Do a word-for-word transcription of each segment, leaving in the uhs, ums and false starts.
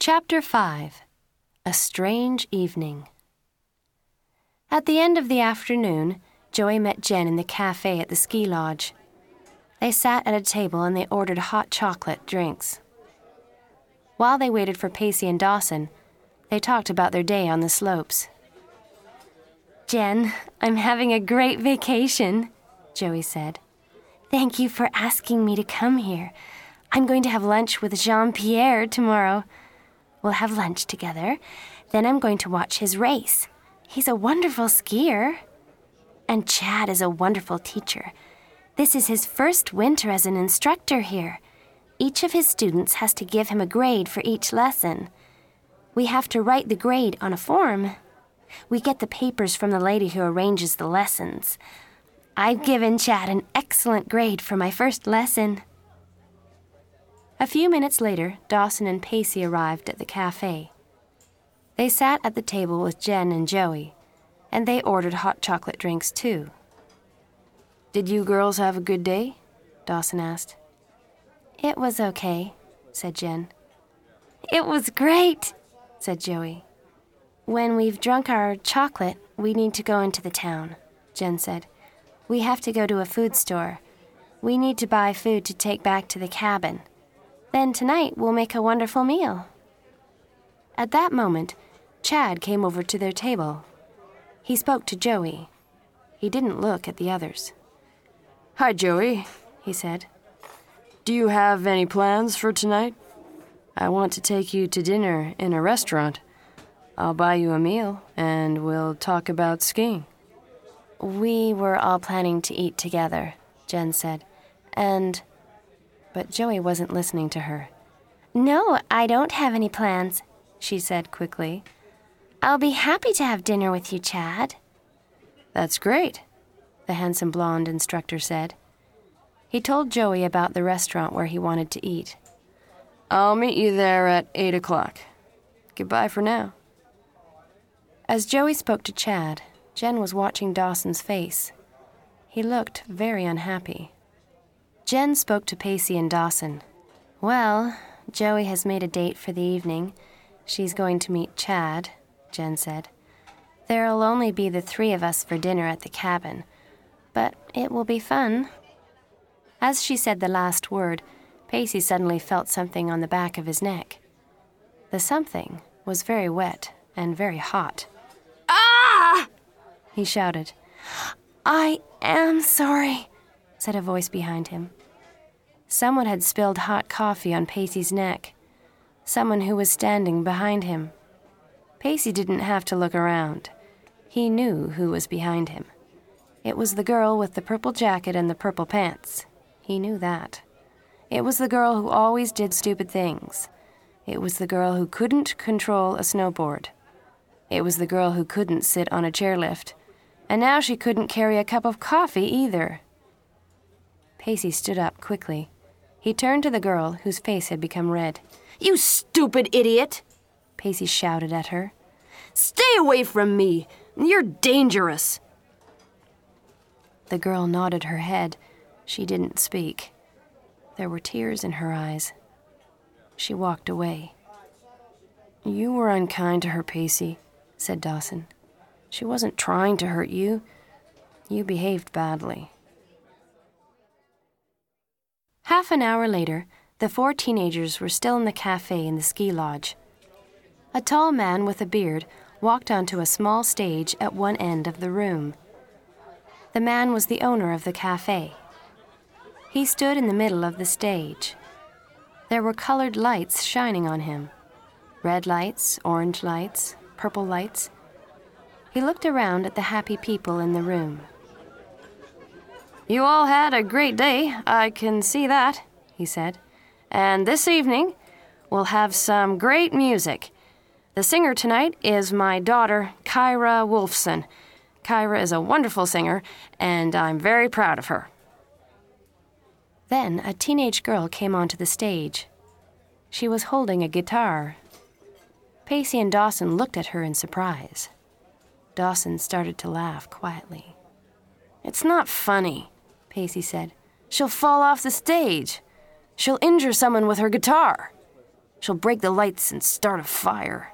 Chapter five. A Strange Evening. At the end of the afternoon, Joey met Jen in the cafe at the ski lodge. They sat at a table and they ordered hot chocolate drinks. While they waited for Pacey and Dawson, they talked about their day on the slopes. "Jen, I'm having a great vacation," Joey said. "Thank you for asking me to come here. I'm going to have lunch with Jean-Pierre tomorrow. We'll have lunch together. Then I'm going to watch his race. He's a wonderful skier. And Chad is a wonderful teacher. This is his first winter as an instructor here. Each of his students has to give him a grade for each lesson. We have to write the grade on a form. We get the papers from the lady who arranges the lessons. I've given Chad an excellent grade for my first lesson." A few minutes later, Dawson and Pacey arrived at the cafe. They sat at the table with Jen and Joey, and they ordered hot chocolate drinks too. "Did you girls have a good day?" Dawson asked. "It was okay," said Jen. "It was great," said Joey. "When we've drunk our chocolate, we need to go into the town," Jen said. "We have to go to a food store. We need to buy food to take back to the cabin. Then tonight we'll make a wonderful meal." At that moment, Chad came over to their table. He spoke to Joey. He didn't look at the others. "Hi, Joey," he said. "Do you have any plans for tonight? I want to take you to dinner in a restaurant. I'll buy you a meal, and we'll talk about skiing." "We were all planning to eat together," Jen said, "and—" But Joey wasn't listening to her. "No, I don't have any plans," she said quickly. "I'll be happy to have dinner with you, Chad." "That's great," the handsome blonde instructor said. He told Joey about the restaurant where he wanted to eat. "I'll meet you there at eight o'clock. Goodbye for now." As Joey spoke to Chad, Jen was watching Dawson's face. He looked very unhappy. Jen spoke to Pacey and Dawson. "Well, Joey has made a date for the evening. She's going to meet Chad," Jen said. "There'll only be the three of us for dinner at the cabin, but it will be fun." As she said the last word, Pacey suddenly felt something on the back of his neck. The something was very wet and very hot. "Ah!" he shouted. "I am sorry," said a voice behind him. Someone had spilled hot coffee on Pacey's neck. Someone who was standing behind him. Pacey didn't have to look around. He knew who was behind him. It was the girl with the purple jacket and the purple pants. He knew that. It was the girl who always did stupid things. It was the girl who couldn't control a snowboard. It was the girl who couldn't sit on a chairlift. And now she couldn't carry a cup of coffee either. Pacey stood up quickly. He turned to the girl, whose face had become red. "You stupid idiot!" Pacey shouted at her. "Stay away from me! You're dangerous!" The girl nodded her head. She didn't speak. There were tears in her eyes. She walked away. "You were unkind to her, Pacey," said Dawson. "She wasn't trying to hurt you. You behaved badly." Half an hour later, the four teenagers were still in the cafe in the ski lodge. A tall man with a beard walked onto a small stage at one end of the room. The man was the owner of the cafe. He stood in the middle of the stage. There were colored lights shining on him. Red lights, orange lights, purple lights. He looked around at the happy people in the room. "You all had a great day, I can see that," he said. "And this evening, we'll have some great music. The singer tonight is my daughter, Kyra Wolfson. Kyra is a wonderful singer, and I'm very proud of her." Then a teenage girl came onto the stage. She was holding a guitar. Pacey and Dawson looked at her in surprise. Dawson started to laugh quietly. "It's not funny," Pacey said. "She'll fall off the stage. She'll injure someone with her guitar. She'll break the lights and start a fire.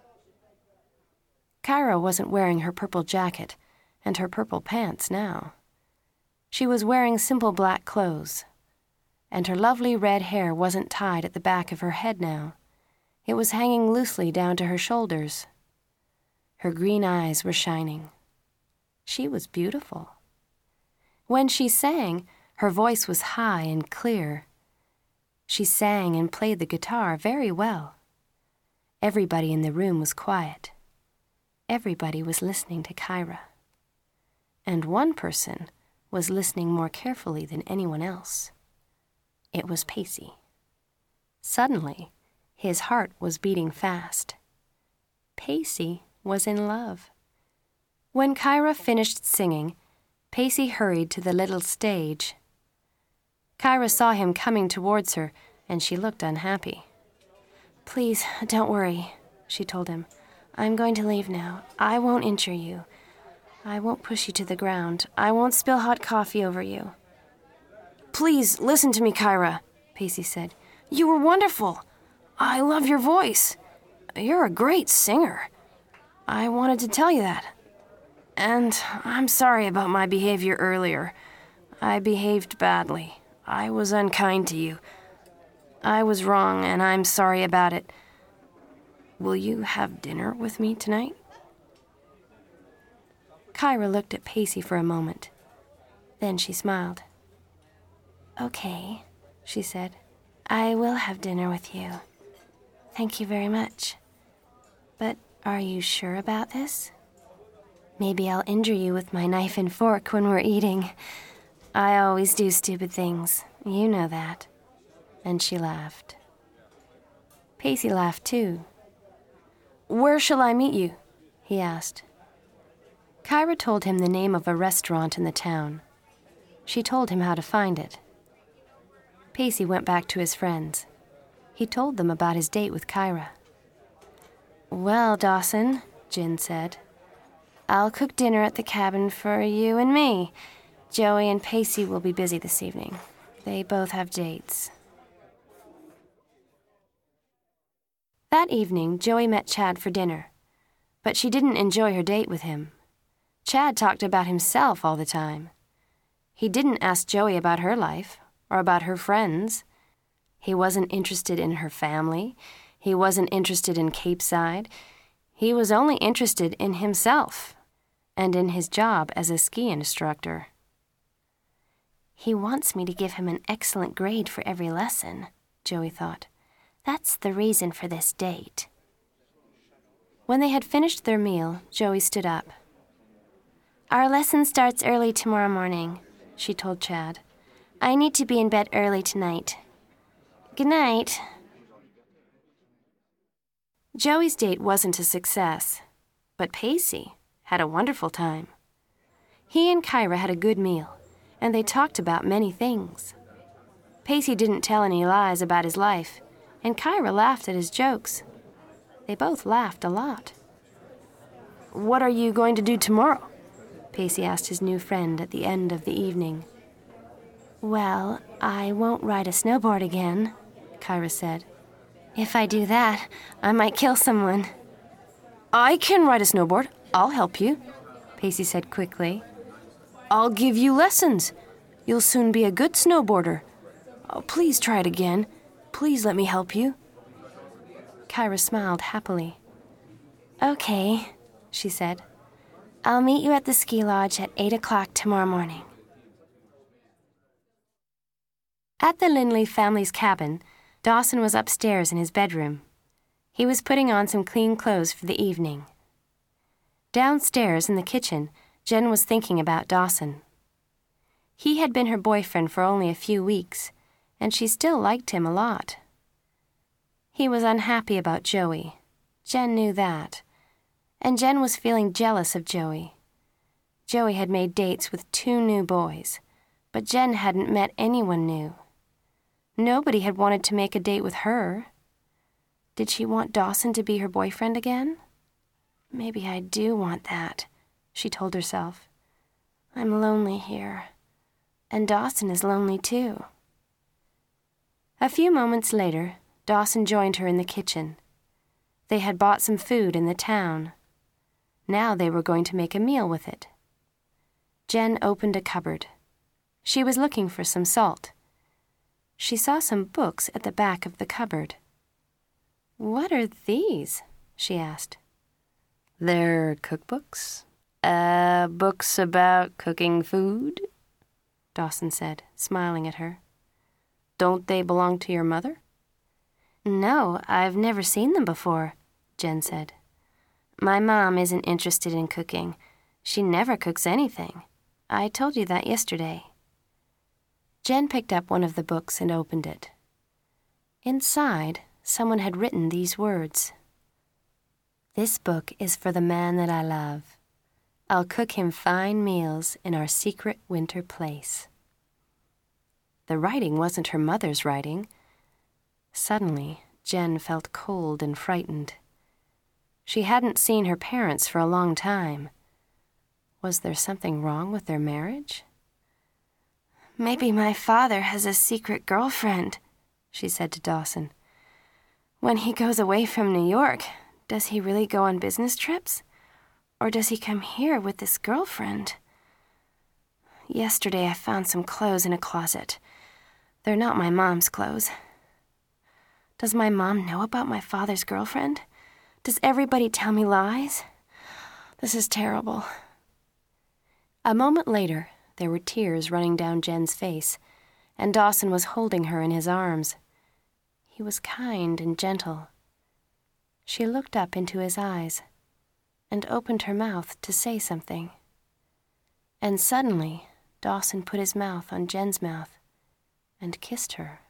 Kyra wasn't wearing her purple jacket and her purple pants now. She was wearing simple black clothes, and her lovely red hair wasn't tied at the back of her head now. It was hanging loosely down to her shoulders. Her green eyes were shining. She was beautiful. When she sang, her voice was high and clear. She sang and played the guitar very well. Everybody in the room was quiet. Everybody was listening to Kyra. And one person was listening more carefully than anyone else. It was Pacey. Suddenly, his heart was beating fast. Pacey was in love. When Kyra finished singing, Pacey hurried to the little stage. Kyra saw him coming towards her, and she looked unhappy. "Please, don't worry," she told him. "I'm going to leave now. I won't injure you. I won't push you to the ground. I won't spill hot coffee over you." "Please, listen to me, Kyra," Pacey said. "You were wonderful. I love your voice. You're a great singer. I wanted to tell you that. And I'm sorry about my behavior earlier. I behaved badly. I was unkind to you. I was wrong, and I'm sorry about it. Will you have dinner with me tonight?" Kyra looked at Pacey for a moment. Then she smiled. "Okay," she said. "I will have dinner with you. Thank you very much. But are you sure about this? Maybe I'll injure you with my knife and fork when we're eating. I always do stupid things. You know that." And she laughed. Pacey laughed too. "Where shall I meet you?" he asked. Kyra told him the name of a restaurant in the town. She told him how to find it. Pacey went back to his friends. He told them about his date with Kyra. "Well, Dawson," Jen said, "I'll cook dinner at the cabin for you and me. Joey and Pacey will be busy this evening. They both have dates." That evening, Joey met Chad for dinner, but she didn't enjoy her date with him. Chad talked about himself all the time. He didn't ask Joey about her life or about her friends. He wasn't interested in her family. He wasn't interested in Capeside. He was only interested in himself and in his job as a ski instructor. "He wants me to give him an excellent grade for every lesson," Joey thought. "That's the reason for this date." When they had finished their meal, Joey stood up. "Our lesson starts early tomorrow morning," she told Chad. "I need to be in bed early tonight. Good night." Joey's date wasn't a success, but Pacey had a wonderful time. He and Kyra had a good meal, and they talked about many things. Pacey didn't tell any lies about his life, and Kyra laughed at his jokes. They both laughed a lot. "What are you going to do tomorrow?" Pacey asked his new friend at the end of the evening. "Well, I won't ride a snowboard again," Kyra said. "If I do that, I might kill someone." "I can ride a snowboard. I'll help you," Pacey said quickly. "I'll give you lessons. You'll soon be a good snowboarder. Oh, please try it again. Please let me help you." Kyra smiled happily. "Okay," she said. "I'll meet you at the ski lodge at eight o'clock tomorrow morning." At the Lindley family's cabin, Dawson was upstairs in his bedroom. He was putting on some clean clothes for the evening. Downstairs in the kitchen, Jen was thinking about Dawson. He had been her boyfriend for only a few weeks, and she still liked him a lot. He was unhappy about Joey. Jen knew that. And Jen was feeling jealous of Joey. Joey had made dates with two new boys, but Jen hadn't met anyone new. Nobody had wanted to make a date with her. Did she want Dawson to be her boyfriend again? "Maybe I do want that," she told herself. "I'm lonely here, and Dawson is lonely too." A few moments later, Dawson joined her in the kitchen. They had bought some food in the town. Now they were going to make a meal with it. Jen opened a cupboard. She was looking for some salt. She saw some books at the back of the cupboard. "What are these?" she asked. "They're cookbooks. Uh, books about cooking food," Dawson said, smiling at her. "Don't they belong to your mother?" "No, I've never seen them before," Jen said. "My mom isn't interested in cooking. She never cooks anything. I told you that yesterday." Jen picked up one of the books and opened it. Inside, someone had written these words: "This book is for the man that I love. I'll cook him fine meals in our secret winter place." The writing wasn't her mother's writing. Suddenly, Jen felt cold and frightened. She hadn't seen her parents for a long time. Was there something wrong with their marriage? "Maybe my father has a secret girlfriend," she said to Dawson. "When he goes away from New York, does he really go on business trips? Or does he come here with this girlfriend? Yesterday I found some clothes in a closet. They're not my mom's clothes. Does my mom know about my father's girlfriend? Does everybody tell me lies? This is terrible." A moment later, there were tears running down Jen's face, and Dawson was holding her in his arms. He was kind and gentle. She looked up into his eyes and opened her mouth to say something. And suddenly, Dawson put his mouth on Jen's mouth and kissed her.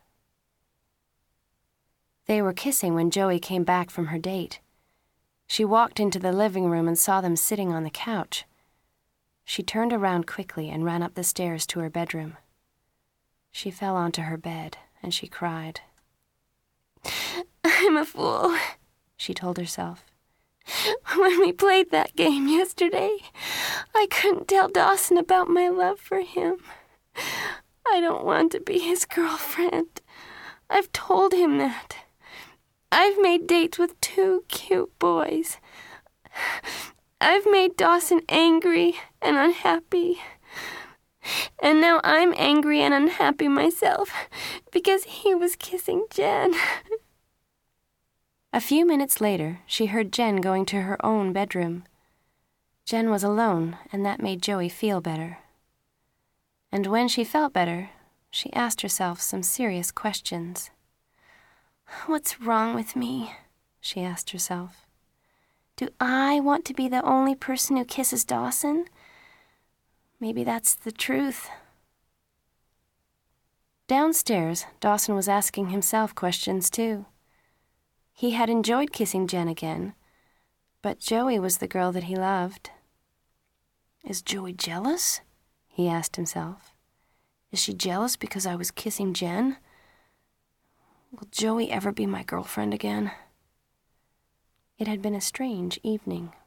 They were kissing when Joey came back from her date. She walked into the living room and saw them sitting on the couch. She turned around quickly and ran up the stairs to her bedroom. She fell onto her bed and she cried. "I'm a fool," she told herself. "When we played that game yesterday, I couldn't tell Dawson about my love for him. I don't want to be his girlfriend. I've told him that. I've made dates with two cute boys. I've made Dawson angry and unhappy. And now I'm angry and unhappy myself because he was kissing Jen." A few minutes later, she heard Jen going to her own bedroom. Jen was alone, and that made Joey feel better. And when she felt better, she asked herself some serious questions. "What's wrong with me?" she asked herself. "Do I want to be the only person who kisses Dawson? Maybe that's the truth." Downstairs, Dawson was asking himself questions too. He had enjoyed kissing Jen again, but Joey was the girl that he loved. "Is Joey jealous?" he asked himself. "Is she jealous because I was kissing Jen? Will Joey ever be my girlfriend again?" It had been a strange evening.